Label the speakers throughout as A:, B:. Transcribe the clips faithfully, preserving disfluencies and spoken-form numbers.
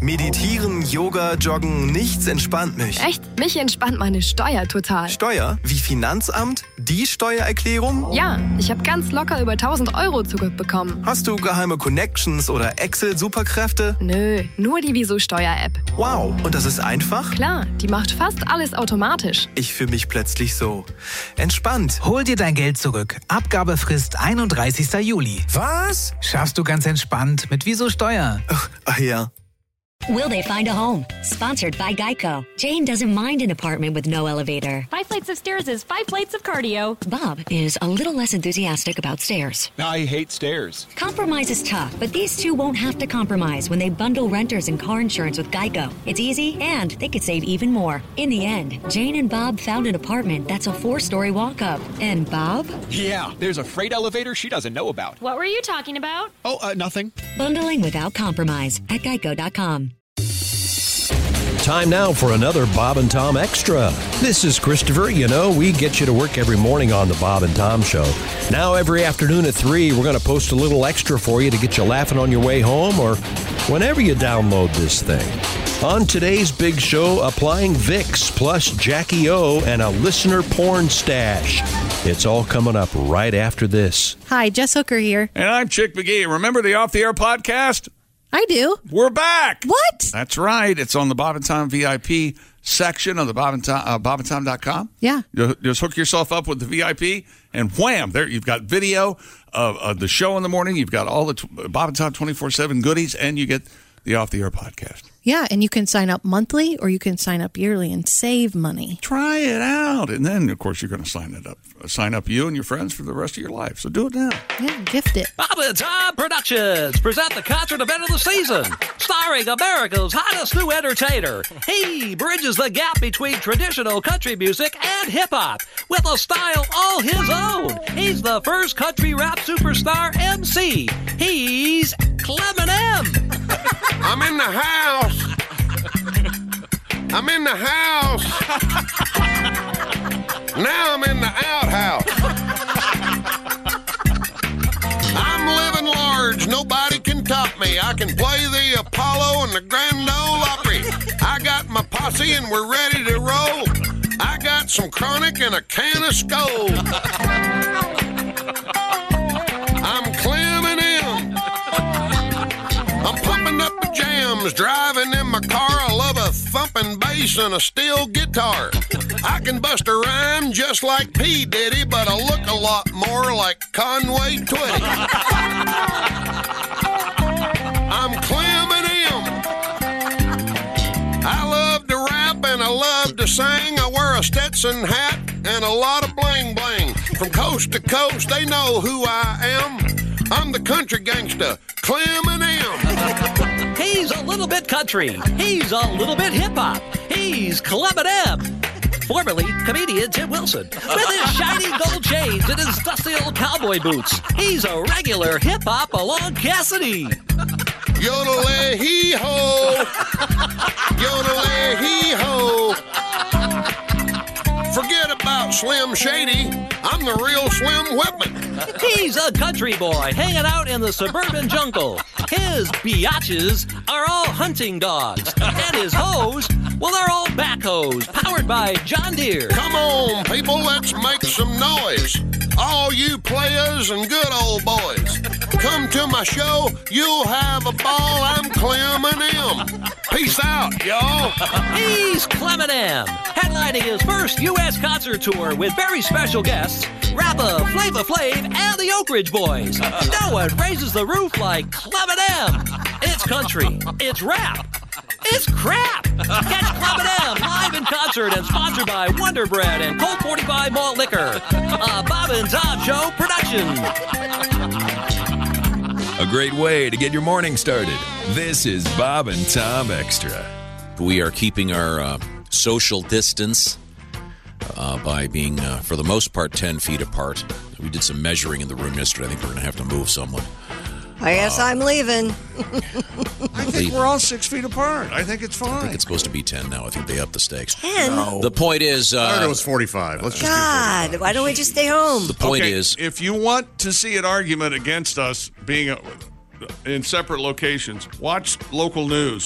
A: Meditieren, Yoga, Joggen, nichts entspannt mich.
B: Echt? Mich entspannt meine Steuer total.
A: Steuer? Wie Finanzamt? Die Steuererklärung?
B: Ja, ich habe ganz locker über tausend Euro zurückbekommen.
A: Hast du geheime Connections oder Excel-Superkräfte?
B: Nö, nur die Wieso-Steuer-App.
A: Wow, und das ist einfach?
B: Klar, die macht fast alles automatisch.
A: Ich fühle mich plötzlich so entspannt.
C: Hol dir dein Geld zurück. Abgabefrist einunddreißigster Juli.
A: Was?
C: Schaffst du ganz entspannt mit Wieso Steuer.
A: Ach, ach ja.
D: Will they find a home? Sponsored by Geico. Jane doesn't mind an apartment with no elevator.
E: Five flights of stairs is five plates of cardio.
D: Bob is a little less enthusiastic about stairs.
F: I hate stairs.
D: Compromise is tough, but these two won't have to compromise when they bundle renters and car insurance with Geico. It's easy, and they could save even more. In the end, Jane and Bob found an apartment that's a four-story walk-up. And Bob?
F: Yeah, there's a freight elevator she doesn't know about.
E: What were you talking about?
F: Oh, uh, nothing.
D: Bundling without compromise at geico dot com.
G: Time now for another Bob and Tom Extra. This is Christopher. You know, we get you to work every morning on the Bob and Tom Show. Now, every afternoon at three, we're going to post a little extra for you to get you laughing on your way home or whenever you download this thing. On today's big show, applying Vicks plus Jackie O and a listener porn stash. It's all coming up right after this.
H: Hi, Jess Hooker here.
I: And I'm Chick McGee. Remember the Off the Air podcast?
H: I do.
I: We're back.
H: What?
I: That's right. It's on the Bob and Tom V I P section of the Bob and Tom, uh, bob and tom dot com.
H: Yeah.
I: You just hook yourself up with the V I P, and wham, there you've got video of, of the show in the morning. You've got all the t- Bob and Tom twenty-four seven goodies, and you get the Off the Air podcast.
H: Yeah, and you can sign up monthly or you can sign up yearly and save money.
I: Try it out. And then, of course, you're going to sign it up. Sign up you and your friends for the rest of your life. So do it now.
H: Yeah, gift it.
J: Bob and Tom Productions present the concert event of the season, starring America's hottest new entertainer. He bridges the gap between traditional country music and hip-hop with a style all his own. He's the first country rap superstar M C. He's Clement M.
K: I'm in the house. I'm in the house. Now I'm in the outhouse. I'm living large. Nobody can top me. I can play the Apollo and the Grand Ole Opry. I got my posse and we're ready to roll. I got some chronic and a can of Skol. I'm Clement M. I'm pumping up the jams, driving in my car. I love a thumping bass and a steel guitar. I can bust a rhyme just like P. Diddy, but I look a lot more like Conway Twitty. I'm Clement M. I love to rap and I love to sing. I wear a Stetson hat and a lot of bling bling. From coast to coast, they know who I am. I'm the country gangsta, Clement M.
J: He's a little bit country. He's a little bit hip-hop. He's Clement M. Formerly comedian Tim Wilson. With his shiny gold chains and his dusty old cowboy boots, he's a regular hip-hop along Cassidy.
K: Yodel-a-hee-ho. Yodel-a-hee-ho. Forget about Slim Shady. I'm the real Slim Whitman.
J: He's a country boy hanging out in the suburban jungle. His biatches are all hunting dogs. And his hoes, well, they're all backhoes, powered by John Deere.
K: Come on, people, let's make some noise. All you players and good old boys. Come to my show, you'll have a ball. I'm Clement M. Peace out, y'all.
J: He's Clement M, headlining his first U S concert tour with very special guests, Rappa, Flava Flav, and the Oak Ridge Boys. No one raises the roof like Clement M. It's country, it's rap, it's crap. Catch Clement M live in concert and sponsored by Wonder Bread and Colt forty-five Malt Liquor. A Bob and Tom Show production.
L: A great way to get your morning started. This is Bob and Tom Extra.
M: We are keeping our uh, social distance uh, by being, uh, for the most part, ten feet apart. We did some measuring in the room yesterday. I think we're going to have to move someone.
N: I guess uh, I'm leaving.
I: I think we're all six feet apart. I think it's fine.
M: I think it's supposed to be ten now. I think they upped the stakes.
N: ten?
M: No. The point is... Uh,
O: I heard it was forty-five. Let's just
N: God,
O: do forty-five.
N: why don't we just stay home?
M: The point
I: okay,
M: is...
I: if you want to see an argument against us being... A, in separate locations. Watch local news.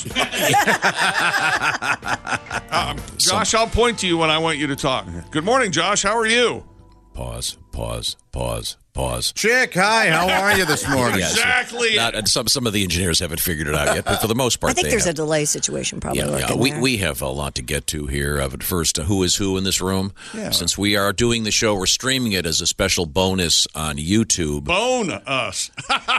I: um, Josh, I'll point to you when I want you to talk. Good morning, Josh. How are you?
M: Pause, pause, pause, pause.
O: Chick, hi. How are you this morning?
M: Yes.
I: Exactly.
M: Not, and some some of the engineers haven't figured it out yet, but for the most part,
N: I think
M: they
N: there's
M: have.
N: a delay situation probably.
M: Yeah, yeah.
N: lurking
M: We
N: there.
M: we have a lot to get to here. Uh, but first, uh, who is who in this room?
I: Yeah.
M: Since we are doing the show, we're streaming it as a special bonus on YouTube.
I: Bone us.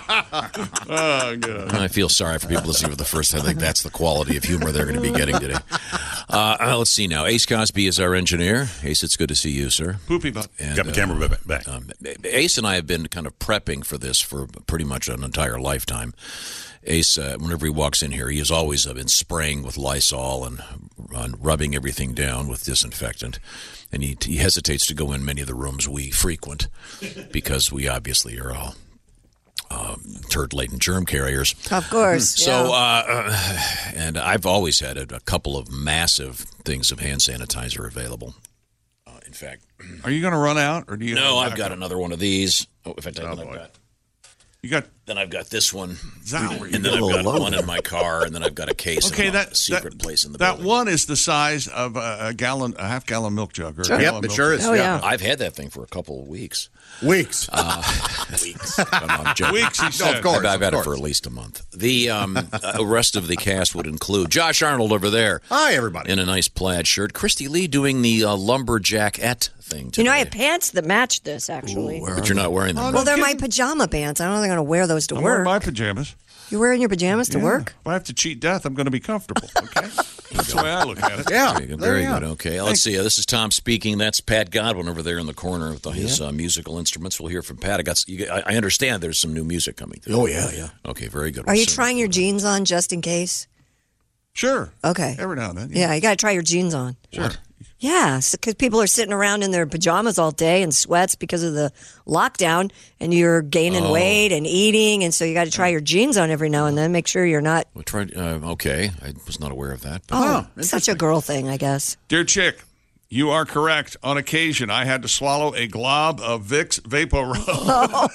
I: Oh, good.
M: I feel sorry for people listening for the first time. I think that's the quality of humor they're going to be getting today. Uh, uh, let's see now. Ace Cosby is our engineer. Ace, it's good to see you, sir.
I: Poopy butt.
M: And,
O: Got the camera
M: uh,
O: back. back.
M: Um, Ace and I have been kind of prepping for this for pretty much an entire lifetime. Ace, uh, whenever he walks in here, he has always uh, been spraying with Lysol and, and rubbing everything down with disinfectant. And he, he hesitates to go in many of the rooms we frequent because we obviously are all um, turd-laden germ carriers.
N: Of course.
M: So,
N: yeah.
M: uh, and I've always had a, a couple of massive things of hand sanitizer available. Uh, in fact,
I: are you going to run out, or do you?
M: No,
I: have
M: I've got another one of these. Oh, if I take
I: oh,
M: then I've got.
I: You got.
M: Then I've got this one,
I: Zowie.
M: and then I've got one in my car, and then I've got a case.
I: Okay,
M: in
I: that
M: a secret
I: that,
M: place in the
I: that
M: building.
I: one is the size of a, a gallon, a half gallon milk jug. Or
O: Sure.
I: a
O: Yep,
I: gallon
O: it
I: milk
O: sure
I: jug.
O: is.
N: Oh, yeah.
M: I've had that thing for a couple of weeks.
O: Weeks.
M: Uh, weeks. I'm joking.
I: Weeks, he said.
O: No, of course.
M: I've, I've had
O: of
M: it for
O: course.
M: at least a month. The um, uh, rest of the cast would include Josh Arnold over there.
O: Hi, everybody.
M: In a nice plaid shirt. Christy Lee doing the uh, lumberjack-ette thing today.
N: You know, I have pants that match this, actually.
M: But you're not wearing them.
I: Oh,
N: well, they're
I: no
N: my
I: kidding.
N: pajama pants. I don't think I'm going to wear those to
I: I'm
N: work.
I: wearing my pajamas.
N: You're wearing your pajamas to
I: Yeah.
N: work?
I: If I have to cheat death, I'm going to be comfortable. Okay, that's the way I look at it.
O: Yeah.
M: Very good.
O: there
M: Very
O: you
M: good.
O: are.
M: Okay. Let's see. Uh, this is Tom speaking. That's Pat Godwin over there in the corner with his uh, musical instruments. We'll hear from Pat. I got. You, I I understand there's some new music coming through.
O: Oh, yeah, yeah.
M: Okay. Very good.
N: Are
M: We'll
N: you
M: soon-
N: trying your jeans on just in case?
I: Sure.
N: Okay.
I: Every now and then.
N: Yeah, you got to try your jeans on.
I: Sure.
N: Yeah, because people are sitting around in their pajamas all day and sweats because of the lockdown, and you're gaining
M: Oh.
N: weight and eating, and so you got to try your jeans on every now and then. Make sure you're not.
M: We'll try, uh, okay. I was not aware of that. But
N: Oh, such a girl thing, I guess.
I: Dear Chick, you are correct. On occasion, I had to swallow a glob of Vicks Vapor Rub.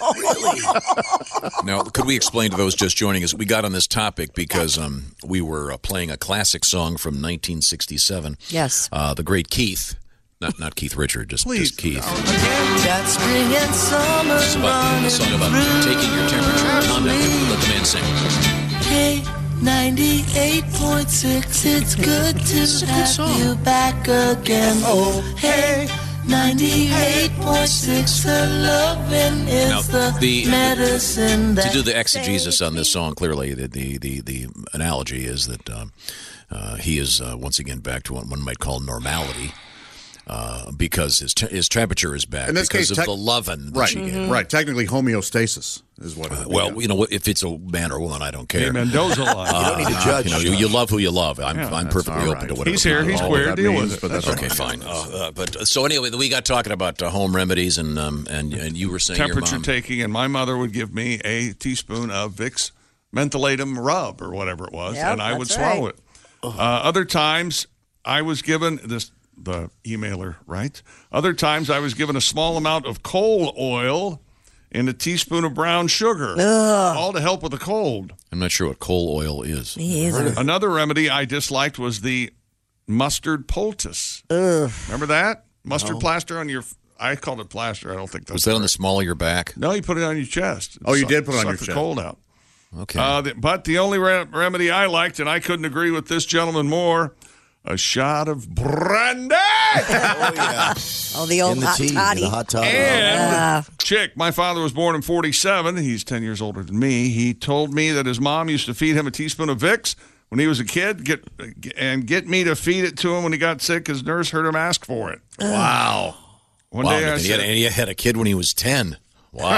M: Now, could we explain to those just joining us? We got on this topic because um, we were uh, playing a classic song from nineteen sixty-seven.
N: Yes.
M: Uh, the great Keith. Not not Keith Richard, just,
I: Please.
M: just Keith.
P: That spring and summer
M: It's about, a song about taking your temperature. Calm down. Let the man sing.
P: Hey, ninety-eight point six, it's good to have you back again. Oh, hey, ninety-eight point six, the loving is
M: Now,
P: the,
M: the-
P: medicine that
M: To do the exegesis on this song, clearly the the the, the analogy is that um, uh, he is uh, once again back to what one might call normality. Uh, because his te- his temperature is back
O: In this
M: because
O: case,
M: of
O: tec-
M: the lovin' that
O: Right,
M: she gave.
O: right. Technically, homeostasis is what.
M: Uh, well, you know, if it's a man or woman, I don't care.
I: Hey, Mendoza line.
M: Uh,
I: You don't need to judge.
M: You know, you, you love who you love. I'm
I: Yeah,
M: I'm
I: that's
M: perfectly
O: all
M: open
O: right.
M: to whatever.
I: He's here. He's
O: all
I: queer.
O: that
I: Deal
O: means,
I: with it.
O: but that's
M: Okay, fine. Uh, uh, but uh, so anyway, we got talking about uh, home remedies, and um, and and you were saying your
I: Temperature
M: mom.
I: taking, and my mother would give me a teaspoon of Vicks Mentholatum Rub or whatever it was,
N: Yep,
I: and I would
N: that's
I: swallow
N: right.
I: it. Uh, other times, I was given this. The emailer, right? Other times, I was given a small amount of coal oil and a teaspoon of brown sugar,
N: Ugh.
I: all to help with the cold.
M: I'm not sure what coal oil is.
N: Me either.
I: Another remedy I disliked was the mustard poultice.
N: Ugh.
I: Remember that? Mustard plaster on your. I called it plaster. I don't think that's
M: Was that on the
I: correct.
M: small of your back?
I: No, you put it on your chest.
O: Oh, you
I: Suck-
O: did put it on
I: suck
O: your
I: the
O: chest.
I: cold out.
M: Okay.
I: Uh, the, but the only re- remedy I liked, and I couldn't agree with this gentleman more, a shot of brandy.
N: Oh, the old hot toddy.
I: And chick, my father was born in forty-seven. He's ten years older than me. He told me that his mom used to feed him a teaspoon of Vicks when he was a kid, get and get me to feed it to him when he got sick. His nurse heard him ask for it.
M: Wow.
I: One
M: wow,
I: day I
M: and he,
I: said,
M: had, and he had a kid when he was ten. Wow.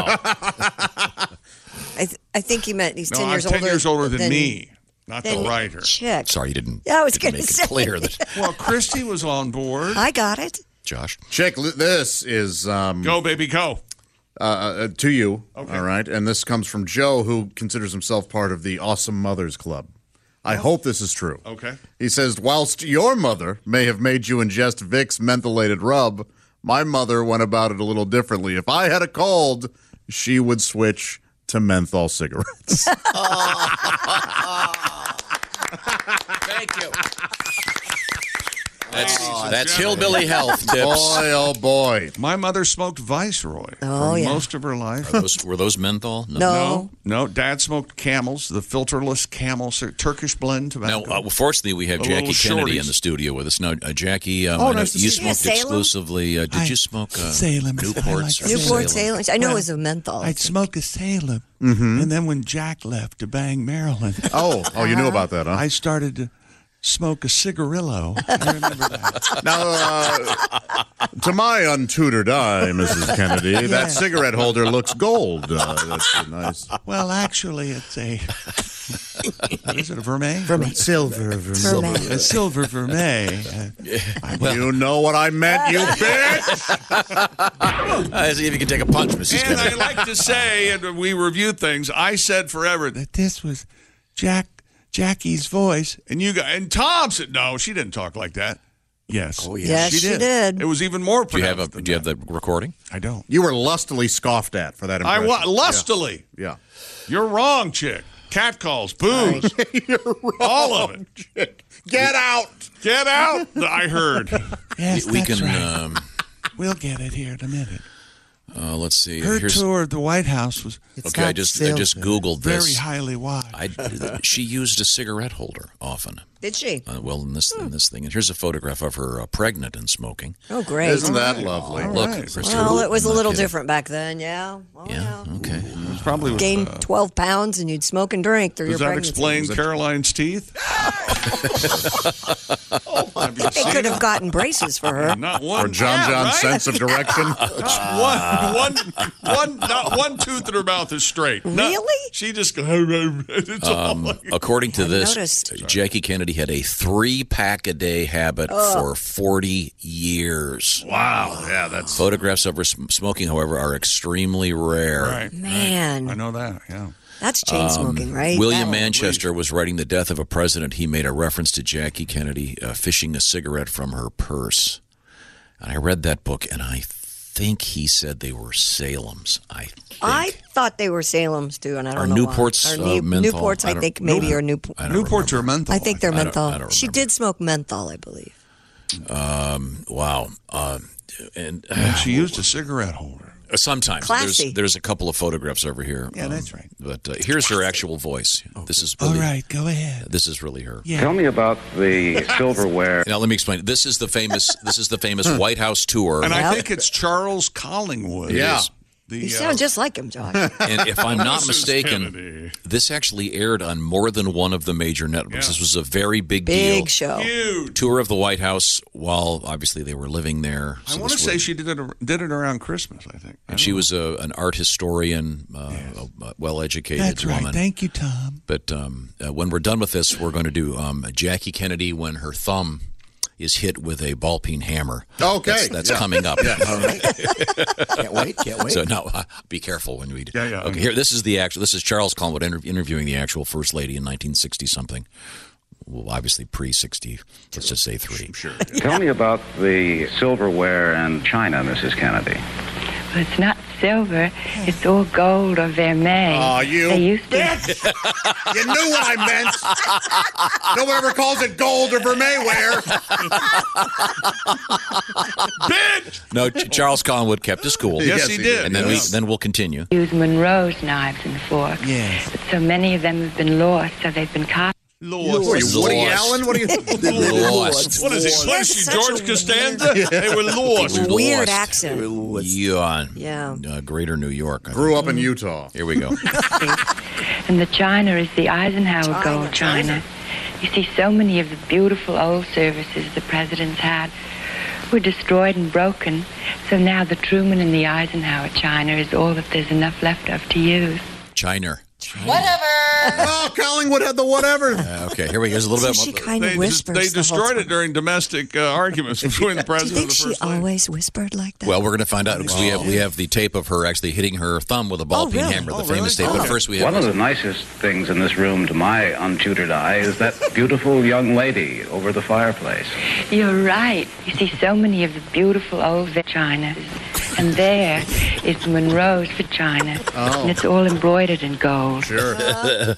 N: I, th- I think he meant he's
I: no,
N: ten
I: I'm
N: years
I: ten
N: older.
I: years older than, me, not the
N: than
I: writer.
N: Chick.
M: Sorry, you didn't.
N: Yeah, I was
M: didn't
N: going to
M: make
N: say.
M: it clear that
I: Well, Christy was on board.
N: I got it.
M: Josh.
O: Chick, li- this is um,
I: Go, baby, go.
O: uh, uh, to you.
I: Okay.
O: All right, and this comes from Joe, who considers himself part of the Awesome Mothers Club. I hope this is true.
I: Okay.
O: He says, whilst your mother may have made you ingest Vicks mentholated rub, my mother went about it a little differently. If I had a cold, she would switch to menthol cigarettes.
M: Thank you. That's that's hillbilly health tips.
O: Boy, oh boy.
I: My mother smoked Viceroy
N: Oh,
I: for
N: yeah.
I: most of her life.
M: Are those, were those menthol?
N: No.
I: No, no. Dad smoked Camels, the filterless Camel, Turkish blend
M: Now,
I: tobacco.
M: uh, well, fortunately, we have
I: The
M: Jackie
I: little
M: Kennedy
I: shorties.
M: in the studio with us. Now, uh, Jackie, um,
O: Oh,
M: I know
O: nice to
M: you
O: see you.
M: smoked
N: Yeah, Salem?
M: exclusively. Uh, did
Q: I-
M: you smoke uh,
Q: Salem.
M: Newports?
Q: I
M: or
Q: like
N: Newport
M: Salem?
N: Salem. I know
Q: Well,
N: it was a menthol.
Q: I'd smoke a Salem.
O: Mm-hmm.
Q: And then when Jack left to bang Maryland,
O: Oh, oh, you knew about that, huh?
Q: I started to smoke a cigarillo. I remember that.
O: Now, uh, to my untutored eye, Missus Kennedy,
Q: Yeah.
O: that cigarette holder looks gold. Uh, that's nice.
Q: Well, actually, it's a. What is it, a vermeil?
N: Vermeil.
Q: Silver vermeil.
N: Vermeil.
Q: A silver vermeil. Uh,
O: you know what I meant, you bitch!
M: Uh, see if you can take a punch, Missus
I: And I
M: Kennedy.
I: like to say, and we reviewed things, I said forever that
Q: that this was Jack Jackie's voice.
I: And you got, and Tom said, no, she didn't talk like that. Yes.
M: Oh,
N: Yes, she did.
I: It was even more
M: Do you have a?
I: pronounced than
M: Do you have
I: that.
M: the recording?
I: I don't.
O: You were lustily scoffed at for that
I: I
O: impression.
I: wa- lustily.
O: Yeah.
I: You're wrong, chick. Cat calls, booze,
O: You're wrong,
I: all of it.
O: chick. Get out!
I: Get out. I heard.
Q: Yes,
M: we
Q: that's
M: can.
Q: right.
M: Um,
Q: We'll get it here in a minute.
M: uh, let's see.
Q: Her
M: Here's,
Q: tour of the White House was
M: okay, I just I just googled
Q: very
M: this.
Q: highly watched.
M: I, she used a cigarette holder often.
N: Did she?
M: Uh, well, in this in this thing, and here's a photograph of her uh, pregnant and smoking.
N: Oh, great.
O: Isn't that lovely?
M: Look,
I: right.
M: Christopher,
N: Well, it was a
M: I'm not
N: little
M: kidding.
N: different back then, yeah. Oh,
M: Yeah. Okay.
I: It was probably with,
N: Gain
I: uh,
N: twelve pounds and you'd smoke and drink through
I: does
N: your
I: that
N: pregnancy.
I: explain Caroline's teeth?
N: Oh, they could have gotten braces for her.
I: Not one.
O: Or John
I: yeah,
O: John's
I: right?
O: sense of direction.
I: one, one, one, not one tooth in her mouth is straight. No,
N: Really?
I: she just goes. It's all
M: Um,
I: like-
M: according to this,
N: noticed.
M: Jackie Kennedy had a three pack a day habit for forty years.
I: wow. Yeah, that's
M: Photographs of her sm- smoking, however, are extremely rare.
I: right.
N: Man.
I: I know that. Yeah.
N: That's chain smoking, right?
M: William
N: That-
M: Manchester was writing the death of a president. He made a reference to Jackie Kennedy uh, fishing a cigarette from her purse. And I read that book, and I think he said they were Salem's. I think.
N: I thought they were Salem's too, and I don't
M: Are
N: know
M: Newport's,
N: why. Or
M: uh,
N: New-
M: menthol?
N: Newports,
M: I
N: I,
M: don't-
N: think maybe, or Newport.
M: I don't
I: Newports
M: remember.
I: are menthol.
N: I think they're
M: I don't-
N: menthol.
M: I don't
N: She
M: remember.
N: did smoke menthol, I believe.
M: Um, wow. Uh, and uh,
I: And she used a cigarette holder.
M: sometimes
N: Classy.
M: there's there's a couple of photographs over here.
Q: Yeah,
M: um,
Q: that's right.
M: But uh, here's her actual voice. This is
Q: All
M: really,
Q: right, go ahead.
M: This is really her.
Q: Yeah.
R: Tell me about the silverware.
M: Now let me explain. This is the famous. This is the famous White House tour.
I: And I
N: Yep.
I: think it's Charles Collingwood.
O: Yeah.
I: is The,
N: You
I: uh,
N: sound just like him, Josh.
M: And if I'm not
I: Missus
M: mistaken,
I: Kennedy.
M: this actually aired on more than one of the major networks.
I: Yeah.
M: This was a very big,
N: Big
M: deal.
N: show.
I: Huge.
M: Tour of the White House while obviously they were living there.
I: I
M: So
I: want to
M: this
I: say
M: was-
I: she did it, did it around Christmas, I think. I
M: and she
I: don't
M: was a, an art historian, uh, a well-educated
Q: That's right.
M: woman.
Q: Thank you, Tom.
M: But um, uh, when we're done with this, we're going to do um, Jackie Kennedy when her thumb is hit with a ball peen hammer.
O: Okay.
M: That's, that's
O: Yeah.
M: coming up.
O: Yeah.
M: All right.
Q: Can't wait. Can't wait.
M: So now, uh, be careful when we. Do.
I: Yeah, yeah.
M: Okay, here. This is the actual. This is Charles Collingwood inter- interviewing the actual first lady in nineteen sixty something. Well, obviously pre sixty. Let's just say three.
I: Sure.
R: Tell me about the silverware and china, Missus Kennedy.
S: Well, it's not silver. It's all gold or vermeil.
O: Aw, you
S: They used to.
O: bitch! You knew what I meant. No one ever calls it gold or vermeilware.
I: Bitch!
M: No, Ch- Charles Collingwood kept his cool.
I: Yes, Yes, he he did. did.
M: And then
I: Yes.
M: we then we'll continue.
S: Use Monroe's knives and forks.
Q: Yes.
S: But so many of them have been lost, so they've been copied.
I: Lost.
O: What are you, Woody
M: Lost.
O: Allen? What are you?
M: Lost.
I: What is it?
N: He
I: What
N: has
I: is she,
N: such
I: George
N: a
I: Costanza? They were lost.
M: Weird
N: Weird
M: lost.
N: accent.
M: Yeah.
N: Yeah.
M: Uh, Greater New York. I
O: Grew
M: think.
O: up in Utah.
M: Here we go.
S: And the china is the Eisenhower
N: China,
S: gold china.
N: China.
S: You see, so many of the beautiful old services the presidents had were destroyed and broken. So now the Truman and the Eisenhower china is all that there's enough left of to use.
M: China.
N: Whatever.
O: Oh, Collingwood had the whatever.
M: Uh, okay, here we go. Here's a little
N: See,
M: bit
N: she
M: more.
N: kind of
I: They,
N: whispers.
I: they
N: the whole
I: destroyed
N: time.
I: it during domestic uh, arguments between the
N: Do you
I: president
N: think
I: and the
N: she
I: first lady.
N: always whispered like that?
M: Well, we're going to find out because we have we have the tape of her actually hitting her thumb with a ball
N: Oh,
M: peen
N: really?
M: hammer, the
I: Oh,
M: famous
I: really?
M: tape. But
I: Oh.
M: first we have
R: One of the nicest things in this room, to my untutored eye, is that beautiful young lady over the fireplace.
S: You're right. You see, so many of the beautiful old china. And there, is Monroe's vagina.
O: Oh.
S: And it's all embroidered in gold.
O: Sure.
M: I,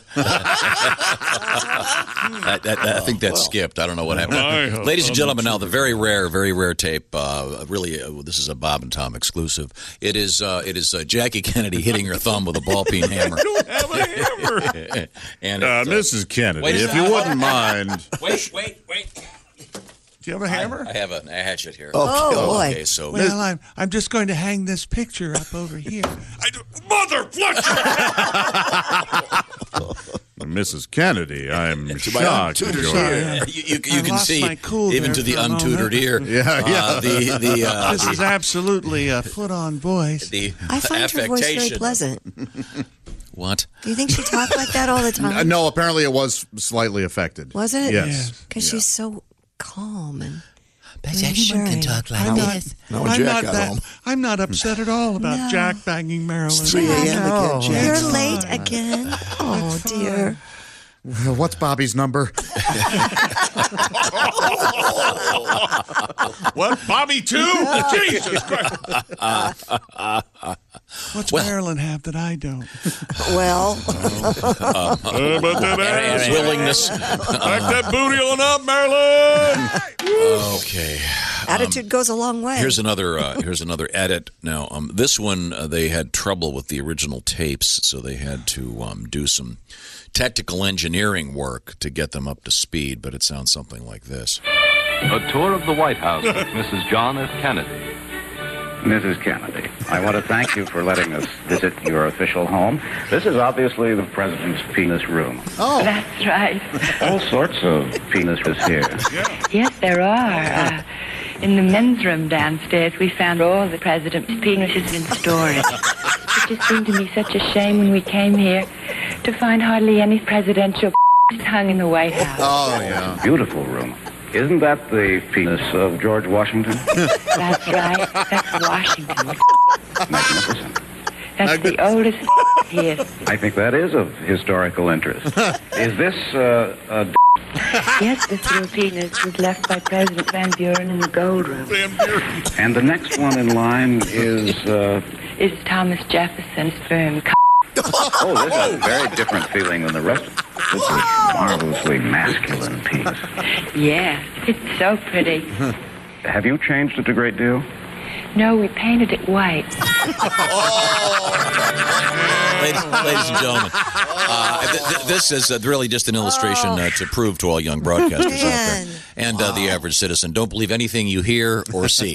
M: I, I think that skipped. I don't know what happened. Ladies and gentlemen, now the very rare, very rare tape. Uh, really, uh, this is a Bob and Tom exclusive. It is. Uh, it is uh, Jackie Kennedy hitting her thumb with a ball peen hammer.
I: I don't have a hammer.
M: and
O: Uh,
M: uh,
O: Missus Kennedy,
M: wait a
O: if you
M: second.
O: wouldn't mind.
M: Wait, wait, wait.
I: Do you have a hammer?
M: I, I have a, a hatchet here.
N: Oh, oh boy.
M: Okay, so
Q: Well, I'm I'm just going to hang this picture up over here.
I: I do, Mother Fletcher!
O: Missus Kennedy, I'm
M: To
O: shocked.
M: my
O: at
M: untutored
O: your-
M: ear. You, you, you
Q: I
M: can
Q: lost
M: see,
Q: my cool
M: even
Q: there
M: to the
Q: for a
M: untutored
Q: moment.
M: ear.
O: Yeah, yeah.
M: Uh, the the, uh,
Q: This is
M: the,
Q: absolutely a put-on voice.
M: the
N: I find her voice very
M: affectation.
N: pleasant.
M: What?
N: Do you think she talked like that all the
O: Uh,
N: time?
O: no, apparently it was slightly affected.
N: Was it?
O: Yes.
N: Because
O: Yeah.
N: she's so calm and
H: But anyone can talk like
Q: I'm not,
H: this.
Q: I'm, not that, I'm not upset at all about
N: No.
Q: Jack banging Marilyn.
H: three a.m. again, Jack.
N: You're
Q: It's
N: late
Q: fine.
N: again. Oh, dear.
O: What's Bobby's number?
I: What? Bobby too? Jesus Christ!
Q: What's
M: Well-
Q: Marilyn have that I don't?
N: Well,
M: Um,
I: How about that ass?
M: and willingness.
I: Back that booty on up, Marilyn!
M: Okay.
N: attitude goes a long way.
M: Here's another. Uh, here's another edit. Now, um, this one uh, they had trouble with the original tapes, so they had to um, do some technical engineering work to get them up to speed. But it sounds something like this.
T: A tour of the White House with Missus John F. Kennedy.
R: Missus Kennedy, I want to thank you for letting us visit your official home. This is obviously the president's penis room.
S: Oh. That's right.
R: All sorts of penises here.
S: Yes, there are. Uh, in the men's room downstairs, we found all the president's penises in storage. It just seemed to me such a shame when we came here to find hardly any presidential hung in the White House.
O: Oh, yeah.
R: Beautiful room. Isn't that the penis of George Washington?
S: That's right. That's Washington.
R: Magnificent.
S: That's the oldest here.
R: I think that is of historical interest. Is this uh, a d-
S: Yes, this little penis was left by President Van Buren in the gold room.
R: And the next one in line is... Uh,
S: Is Thomas Jefferson's firm.
R: oh, this has a very different feeling than the rest of it. This is marvelously masculine penis.
S: Yes, it's so pretty.
R: Have you changed it a great deal?
S: No, we painted it white.
M: Ladies, ladies and gentlemen, uh, th- th- this is uh, really just an illustration uh, to prove to all young broadcasters out there and uh, the average citizen, don't believe anything you hear or see.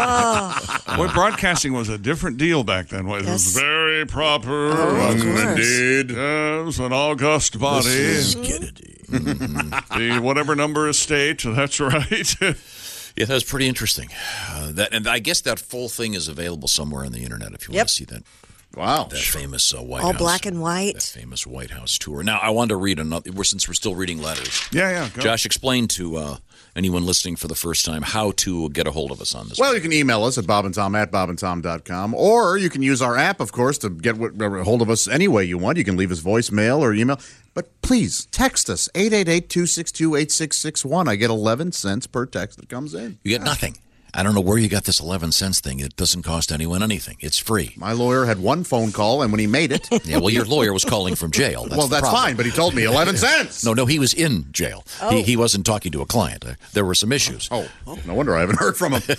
I: Boy, broadcasting was a different deal back then. It was
N: Yes.
I: very proper.
N: Oh, of
I: and
N: course.
I: indeed. Yes, an august body.
M: This is Kennedy.
I: The whatever number estate, that's right.
M: Yeah, that was pretty interesting. Uh, that, and I guess that full thing is available somewhere on the internet if you
N: Yep.
M: want to see that.
O: Wow.
M: That famous uh, White
N: all
M: House.
N: black and
M: That
N: white.
M: famous White House tour. Now, I wanted to read another, we're- since we're still reading letters.
I: Yeah, yeah. Go.
M: Josh, explain to uh, anyone listening for the first time how to get a hold of us on this.
O: Well, you can email us at bobandtom at bobandtom dot com, or you can use our app, of course, to get what- a hold of us any way you want. You can leave us voicemail or email. But please, text us, eight eight eight, two six two, eight six six one. I get eleven cents per text that comes in.
M: You get nothing. I don't know where you got this eleven cents thing. It doesn't cost anyone anything. It's free.
O: My lawyer had one phone call, and when he made it...
M: Yeah, well, your lawyer was calling from jail. That's
O: well,
M: the
O: that's
M: problem.
O: fine, but he told me eleven cents.
M: No, no, he was in jail.
N: Oh.
M: He, he wasn't talking to a client. Uh, there were some issues.
O: Oh, no wonder I haven't heard from him.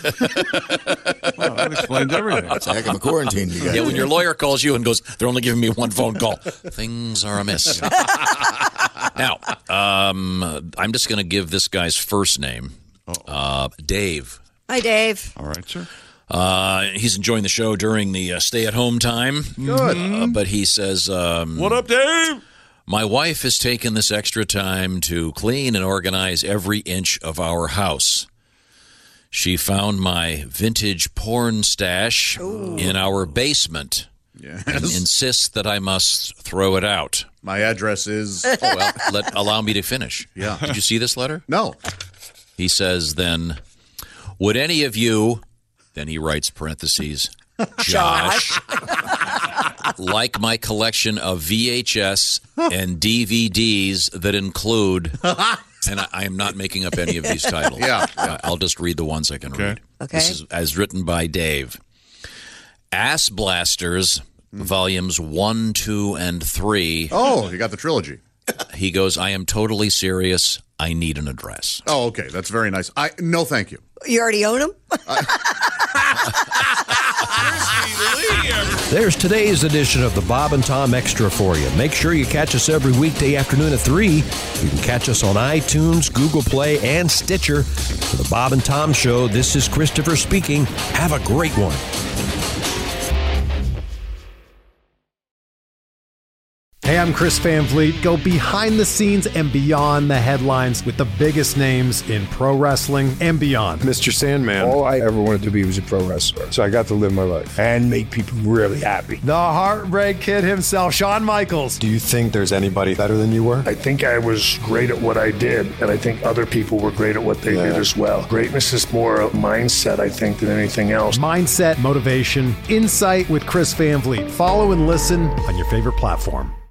I: Well, that explains everything.
U: It's a heck of a quarantine you got.
M: Yeah, when your lawyer calls you and goes, they're only giving me one phone call. Things are amiss. Now, um, I'm just going to give this guy's first name, uh, Dave.
N: Hi, Dave.
I: All right, sir.
M: Uh, he's enjoying the show during the uh, stay-at-home time.
O: Good.
M: Uh, but he says, um,
I: What up, Dave?
M: my wife has taken this extra time to clean and organize every inch of our house. She found my vintage porn stash in our basement
O: Yes.
M: and insists that I must throw it out.
O: My address is...
M: Oh, well, let, allow me to finish.
O: Yeah.
M: Did you see this letter?
O: No.
M: He says then, would any of you, then he writes parentheses, Josh, like my collection of V H S and D V Ds that include, and I, I am not making up any of these titles.
O: Yeah.
M: Uh, I'll just read the ones I can
I: Okay.
M: read.
N: Okay.
M: This is as written by Dave. Ass Blasters, volumes one, two, and three.
O: Oh, you got the trilogy.
M: He goes, I am totally serious. I need an address.
O: Oh, okay. That's very nice. I No, thank you.
N: You already own them?
G: There's today's edition of the Bob and Tom Extra for you. Make sure you catch us every weekday afternoon at three. You can catch us on iTunes, Google Play, and Stitcher. For the Bob and Tom Show, this is Christopher speaking. Have a great one.
B: Hey, I'm Chris Van Vliet. Go behind the scenes and beyond the headlines with the biggest names in pro wrestling and beyond.
U: Mister Sandman. All I ever wanted to be was a pro wrestler. So I got to live my life and make people really happy.
B: The Heartbreak Kid himself, Shawn Michaels.
U: Do you think there's anybody better than you were? I think I was great at what I did, and I think other people were great at what they yeah. did as well. Greatness is more a mindset, I think, than anything else.
B: Mindset, motivation, insight with Chris Van Vliet. Follow and listen on your favorite platform.